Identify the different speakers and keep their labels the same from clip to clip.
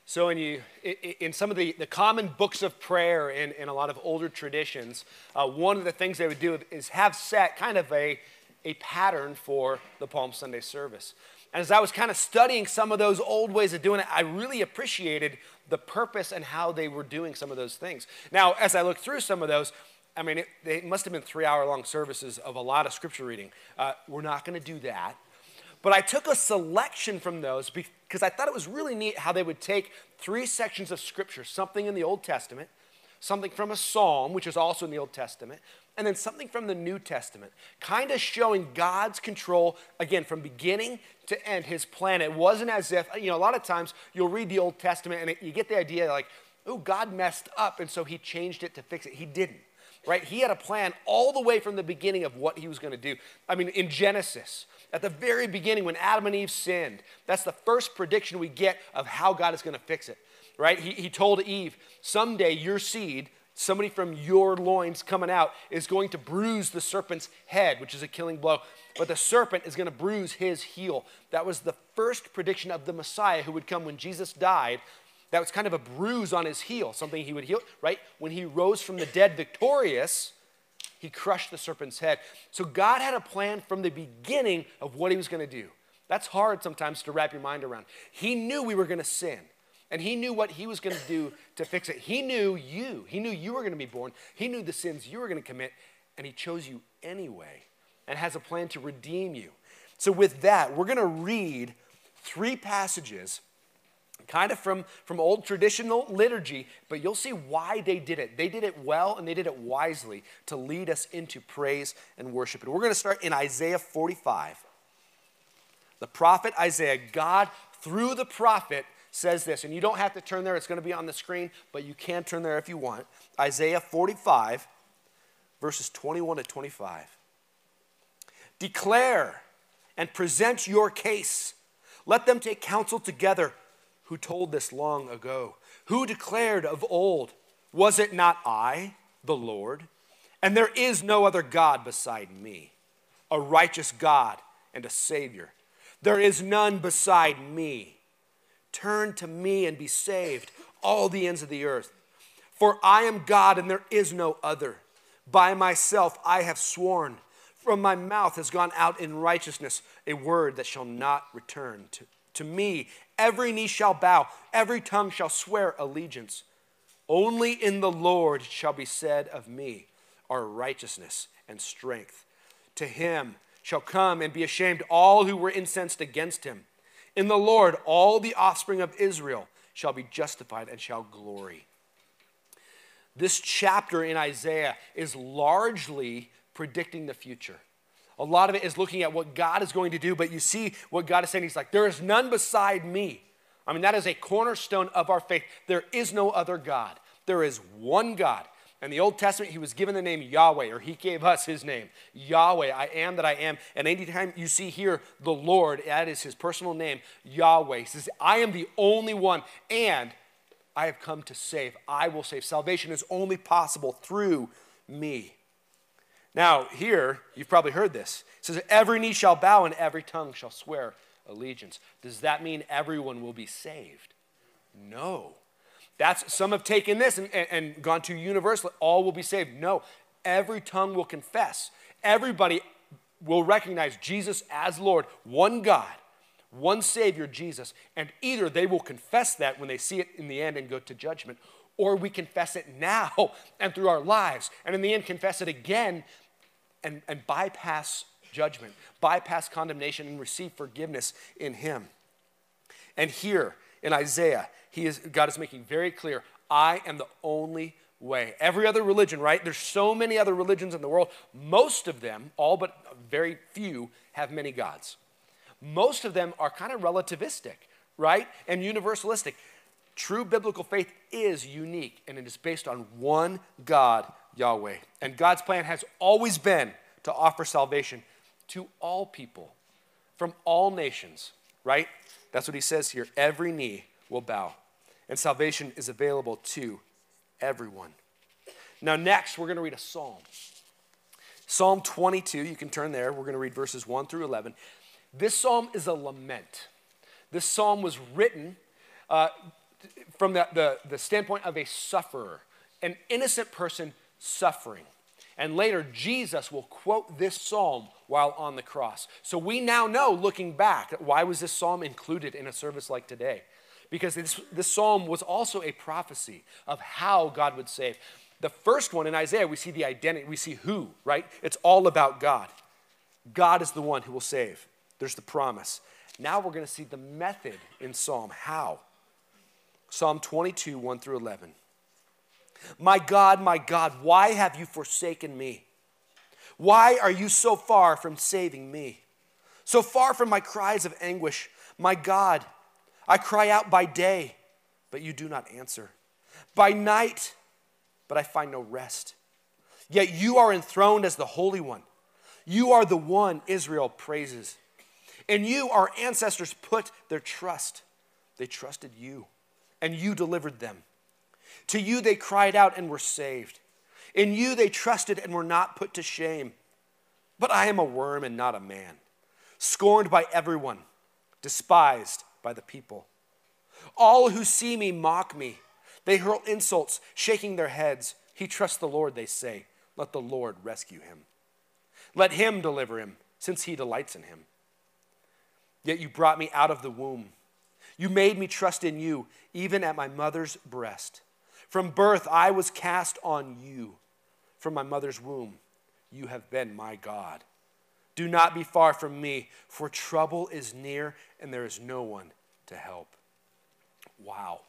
Speaker 1: So in some of the common books of prayer in a lot of older traditions, one of the things they would do is have set kind of a pattern for the Palm Sunday service. And as I was kind of studying some of those old ways of doing it, I really appreciated the purpose and how they were doing some of those things. Now, as I looked through some of those, I mean, they must have been 3-hour-long services of a lot of scripture reading. We're not going to do that. But I took a selection from those because I thought it was really neat how they would take 3 sections of scripture, something in the Old Testament, something from a psalm, which is also in the Old Testament, and then something from the New Testament, kind of showing God's control, again, from beginning to end, his plan. It wasn't as if, a lot of times you'll read the Old Testament and you get the idea like, oh, God messed up, and so he changed it to fix it. He didn't, right? He had a plan all the way from the beginning of what he was going to do. I mean, in Genesis, at the very beginning when Adam and Eve sinned, that's the first prediction we get of how God is going to fix it, right? He told Eve, someday your seed, somebody from your loins coming out, is going to bruise the serpent's head, which is a killing blow. But the serpent is going to bruise his heel. That was the first prediction of the Messiah who would come when Jesus died. That was kind of a bruise on his heel, something he would heal, right? When he rose from the dead victorious, he crushed the serpent's head. So God had a plan from the beginning of what he was going to do. That's hard sometimes to wrap your mind around. He knew we were going to sin. And he knew what he was going to do to fix it. He knew you. He knew you were going to be born. He knew the sins you were going to commit. And he chose you anyway and has a plan to redeem you. So with that, we're going to read 3 passages kind of from old traditional liturgy, but you'll see why they did it. They did it well and they did it wisely to lead us into praise and worship. And we're going to start in Isaiah 45. The prophet Isaiah, God through the prophet says this, and you don't have to turn there, it's going to be on the screen, but you can turn there if you want. Isaiah 45, verses 21 to 25. Declare and present your case. Let them take counsel together. Who told this long ago? Who declared of old? Was it not I, the Lord? And there is no other God beside me, a righteous God and a Savior. There is none beside me. Turn to me and be saved, all the ends of the earth. For I am God and there is no other. By myself I have sworn. From my mouth has gone out in righteousness a word that shall not return to me. Every knee shall bow, every tongue shall swear allegiance. Only in the Lord shall be said of me, our righteousness and strength. To him shall come and be ashamed all who were incensed against him. In the Lord all the offspring of Israel shall be justified and shall glory. This chapter in Isaiah is largely predicting the future. A lot of it is looking at what God is going to do, but you see what God is saying. He's like, there is none beside me. I mean, that is a cornerstone of our faith. There is no other God. There is one God. In the Old Testament, he was given the name Yahweh, or he gave us his name, Yahweh, I am that I am. And anytime you see here the Lord, that is his personal name, Yahweh. He says, I am the only one, and I have come to save. I will save. Salvation is only possible through me. Now, here, you've probably heard this. It says, every knee shall bow and every tongue shall swear allegiance. Does that mean everyone will be saved? No. Some have taken this and gone to universal. All will be saved. No. Every tongue will confess. Everybody will recognize Jesus as Lord. One God, one Savior, Jesus. And either they will confess that when they see it in the end and go to judgment, or we confess it now and through our lives. And in the end, confess it again and bypass judgment, bypass condemnation, and receive forgiveness in him. And here in Isaiah, God is making very clear, I am the only way. Every other religion, right? There's so many other religions in the world. Most of them, all but very few, have many gods. Most of them are kind of relativistic, right? And universalistic. True biblical faith is unique, and it is based on one God, Yahweh. And God's plan has always been to offer salvation to all people, from all nations, right? That's what he says here. Every knee will bow, and salvation is available to everyone. Now next, we're going to read a psalm. Psalm 22, you can turn there. We're going to read verses 1 through 11. This psalm is a lament. This psalm was written from the standpoint of a sufferer, an innocent person suffering. And later, Jesus will quote this psalm while on the cross. So we now know, looking back, why was this psalm included in a service like today? Because this psalm was also a prophecy of how God would save. The first one in Isaiah, we see the identity, we see who, right? It's all about God. God is the one who will save. There's the promise. Now we're going to see the method in Psalm, how. Psalm 22, 1 through 11. My God, why have you forsaken me? Why are you so far from saving me? So far from my cries of anguish. My God, I cry out by day, but you do not answer. By night, but I find no rest. Yet you are enthroned as the Holy One. You are the one Israel praises. In you our ancestors put their trust. They trusted you, and you delivered them. To you they cried out and were saved. In you they trusted and were not put to shame. But I am a worm and not a man, scorned by everyone, despised by the people. All who see me mock me. They hurl insults, shaking their heads. He trusts the Lord, they say. Let the Lord rescue him. Let him deliver him, since he delights in him. Yet you brought me out of the womb. You made me trust in you, even at my mother's breast. From birth I was cast on you. From my mother's womb you have been my God. Do not be far from me, for trouble is near and there is no one to help. Wow.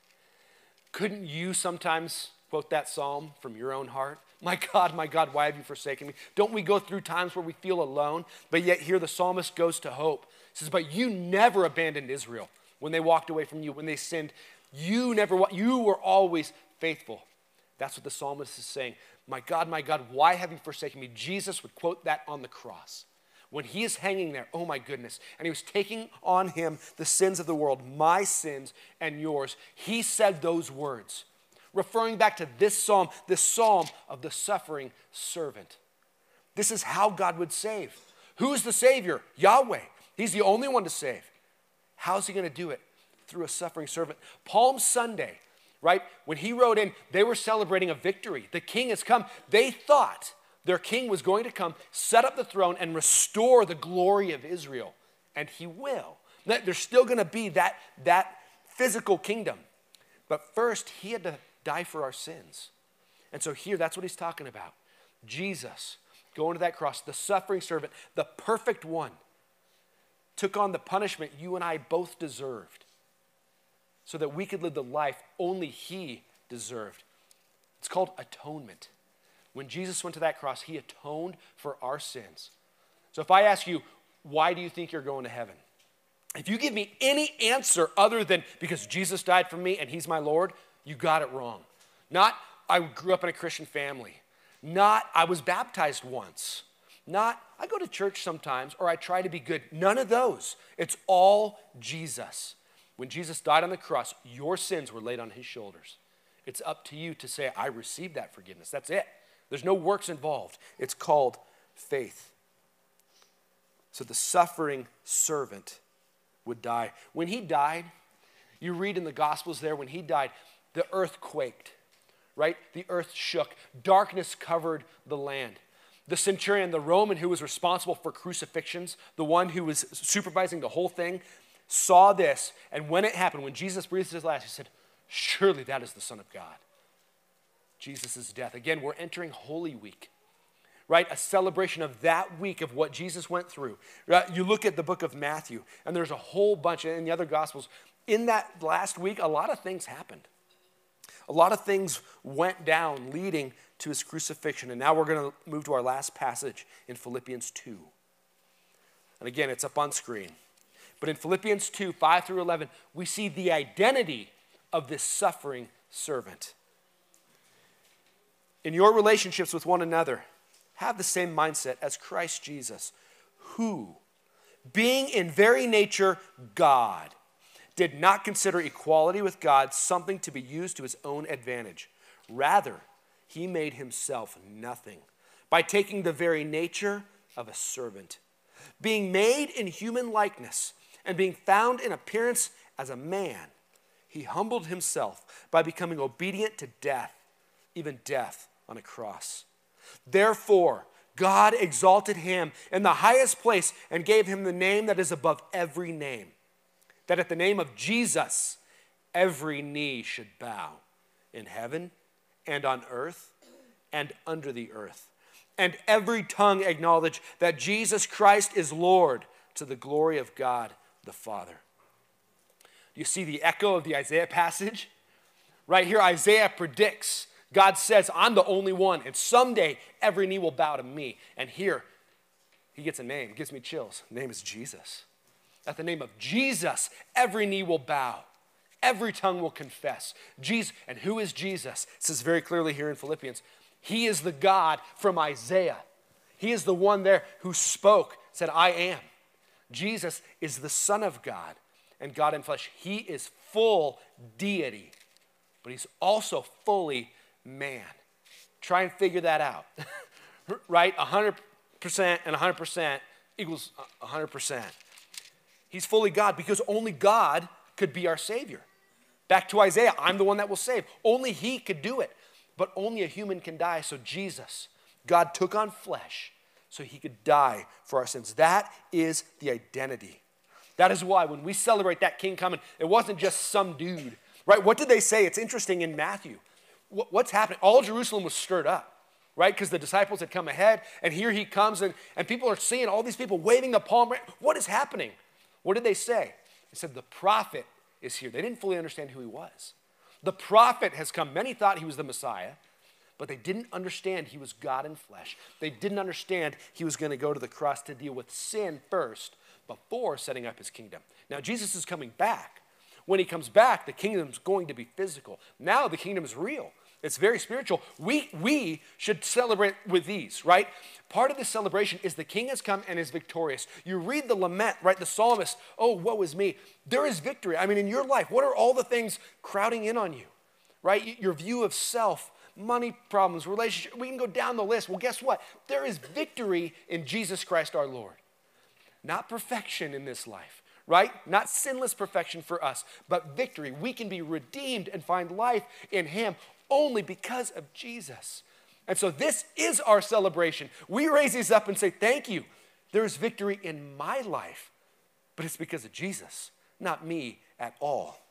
Speaker 1: Couldn't you sometimes quote that psalm from your own heart? My God, why have you forsaken me? Don't we go through times where we feel alone? But yet here the psalmist goes to hope. He says, but you never abandoned Israel when they walked away from you, when they sinned. You were always faithful. That's what the psalmist is saying. My God, why have you forsaken me? Jesus would quote that on the cross. When he is hanging there, oh my goodness, and he was taking on him the sins of the world, my sins and yours, he said those words, referring back to this psalm of the suffering servant. This is how God would save. Who's the Savior? Yahweh. He's the only one to save. How's he going to do it? Through a suffering servant. Palm Sunday, right? When he rode in, they were celebrating a victory. The king has come. They thought their king was going to come, set up the throne, and restore the glory of Israel. And he will. There's still going to be that physical kingdom. But first, he had to die for our sins. And so here, that's what he's talking about. Jesus going to that cross, the suffering servant, the perfect one, took on the punishment you and I both deserved so that we could live the life only he deserved. It's called atonement. When Jesus went to that cross, he atoned for our sins. So if I ask you, why do you think you're going to heaven? If you give me any answer other than because Jesus died for me and he's my Lord, you got it wrong. Not, I grew up in a Christian family. Not, I was baptized once. Not, I go to church sometimes or I try to be good. None of those. It's all Jesus. When Jesus died on the cross, your sins were laid on his shoulders. It's up to you to say, I received that forgiveness. That's it. There's no works involved. It's called faith. So the suffering servant would die. When he died, you read in the Gospels there, when he died, the earth quaked, right? The earth shook. Darkness covered the land. The centurion, the Roman who was responsible for crucifixions, the one who was supervising the whole thing, saw this, and when it happened, when Jesus breathed his last, he said, surely that is the Son of God. Jesus' death. Again, we're entering Holy Week, right? A celebration of that week of what Jesus went through. Right? You look at the book of Matthew, and there's a whole bunch, in the other Gospels, in that last week, a lot of things happened. A lot of things went down leading to his crucifixion. And now we're going to move to our last passage in Philippians 2. And again, it's up on screen. But in Philippians 2, 5 through 11, we see the identity of this suffering servant. In your relationships with one another, have the same mindset as Christ Jesus, who, being in very nature God, did not consider equality with God something to be used to his own advantage. Rather, he made himself nothing by taking the very nature of a servant, being made in human likeness and being found in appearance as a man. he humbled himself by becoming obedient to death, even death on a cross. Therefore, God exalted him in the highest place and gave him the name that is above every name, that at the name of Jesus, every knee should bow in heaven and on earth and under the earth, and every tongue acknowledge that Jesus Christ is Lord, to the glory of God the Father. Do you see the echo of the Isaiah passage? Right here, Isaiah predicts, God says, I'm the only one, and someday every knee will bow to me. And here, he gets a name, gives me chills. His name is Jesus. At the name of Jesus, every knee will bow. Every tongue will confess. Jesus, and who is Jesus? It says very clearly here in Philippians, he is the God from Isaiah. He is the one there who spoke, said, I am. Jesus is the Son of God and God in flesh. He is full deity, but he's also fully man. Try and figure that out, right? 100% and 100% equals 100%. He's fully God because only God could be our Savior. Back to Isaiah, I'm the one that will save. Only he could do it, but only a human can die. So Jesus, God took on flesh so he could die for our sins. That is the identity. That is why when we celebrate that king coming, it wasn't just some dude, right? What did they say? It's interesting in Matthew. What's happening? All Jerusalem was stirred up, right? Because the disciples had come ahead, and here he comes, and people are seeing all these people waving the palm. What is happening? What did they say? They said, the prophet is here. They didn't fully understand who he was. The prophet has come. Many thought he was the Messiah, but they didn't understand he was God in flesh. They didn't understand he was going to go to the cross to deal with sin first before setting up his kingdom. Now, Jesus is coming back. When he comes back, the kingdom's going to be physical. Now the kingdom is real. It's very spiritual. We should celebrate with these, right? Part of this celebration is the king has come and is victorious. You read the lament, right? The psalmist, oh, woe is me. There is victory. I mean, in your life, what are all the things crowding in on you, right? Your view of self, money problems, relationship. We can go down the list. Well, guess what? There is victory in Jesus Christ our Lord. Not perfection in this life, right? Not sinless perfection for us, but victory. We can be redeemed and find life in him only because of Jesus. And so this is our celebration. We raise these up and say, thank you. There is victory in my life, but it's because of Jesus, not me at all.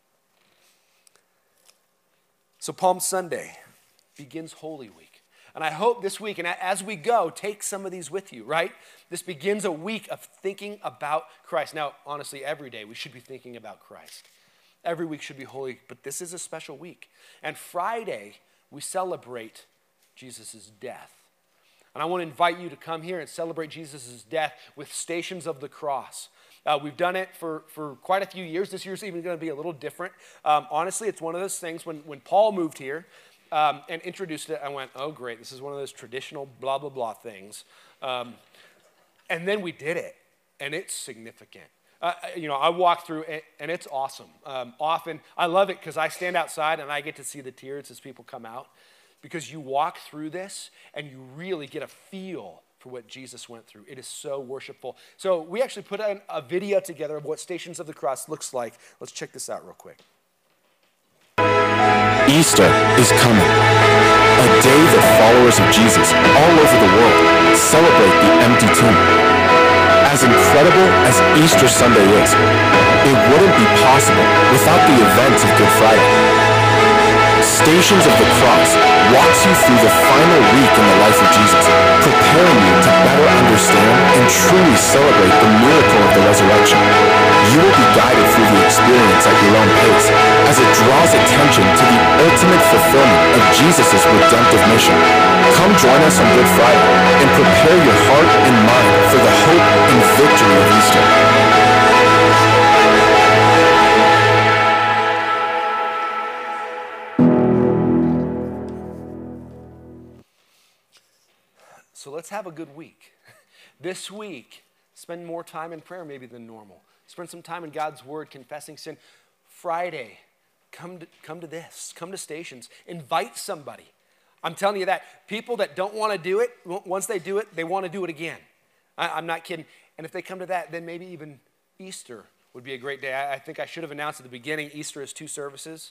Speaker 1: So Palm Sunday begins Holy Week. And I hope this week, and as we go, take some of these with you, right? This begins a week of thinking about Christ. Now, honestly, every day we should be thinking about Christ. Every week should be holy, but this is a special week. And Friday, we celebrate Jesus' death. And I want to invite you to come here and celebrate Jesus' death with Stations of the Cross. We've done it for quite a few years. This year's even going to be a little different. Honestly, it's one of those things, when Paul moved here and introduced it, I went, oh, great, this is one of those traditional blah, blah, blah things. And then we did it, and it's significant. I walk through it, and it's awesome. Often, I love it because I stand outside and I get to see the tears as people come out, because you walk through this and you really get a feel for what Jesus went through. It is so worshipful. So we actually put a video together of what Stations of the Cross looks like. Let's check this out real quick.
Speaker 2: Easter is coming, a day that followers of Jesus all over the world celebrate the empty tomb. As incredible as Easter Sunday is, it wouldn't be possible without the events of Good Friday. Stations of the Cross walks you through the final week in the life of Jesus, preparing you to better understand and truly celebrate the miracle of the resurrection. You will be guided through the experience at your own pace, as it draws attention to the ultimate fulfillment of Jesus' redemptive mission. Come join us on Good Friday and prepare your heart and mind for the hope and victory of Easter.
Speaker 1: So let's have a good week. This week, spend more time in prayer maybe than normal. Spend some time in God's word, confessing sin. Friday, come to this. Come to Stations. Invite somebody. I'm telling you that. People that don't want to do it, once they do it, they want to do it again. I'm not kidding. And if they come to that, then maybe even Easter would be a great day. I think I should have announced at the beginning, Easter is 2 services,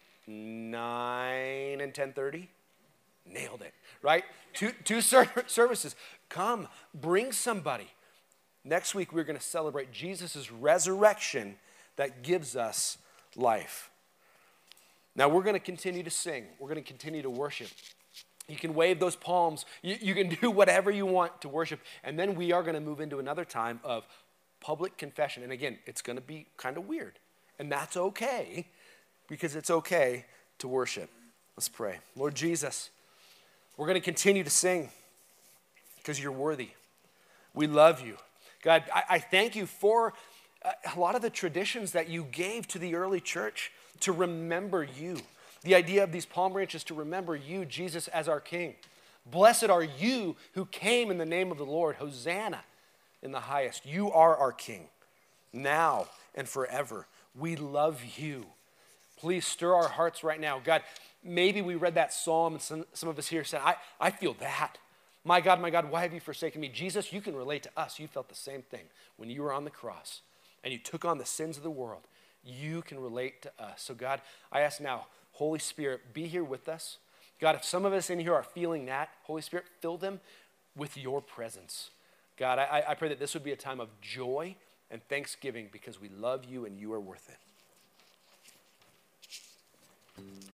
Speaker 1: 9 and 10:30. Nailed it, right? Two services. Come, bring somebody. Next week, we're going to celebrate Jesus' resurrection that gives us life. Now, we're going to continue to sing. We're going to continue to worship. You can wave those palms. You can do whatever you want to worship. And then we are going to move into another time of public confession. And again, it's going to be kind of weird. And that's okay, because it's okay to worship. Let's pray. Lord Jesus, we're going to continue to sing because you're worthy. We love you. God, I thank you for a lot of the traditions that you gave to the early church to remember you. The idea of these palm branches to remember you, Jesus, as our King. Blessed are you who came in the name of the Lord. Hosanna in the highest. You are our King, now and forever. We love you. Please stir our hearts right now. God, maybe we read that psalm and some of us here said, I feel that. My God, why have you forsaken me? Jesus, you can relate to us. You felt the same thing when you were on the cross and you took on the sins of the world. You can relate to us. So God, I ask now, Holy Spirit, be here with us. God, if some of us in here are feeling that, Holy Spirit, fill them with your presence. God, I pray that this would be a time of joy and thanksgiving because we love you and you are worth it.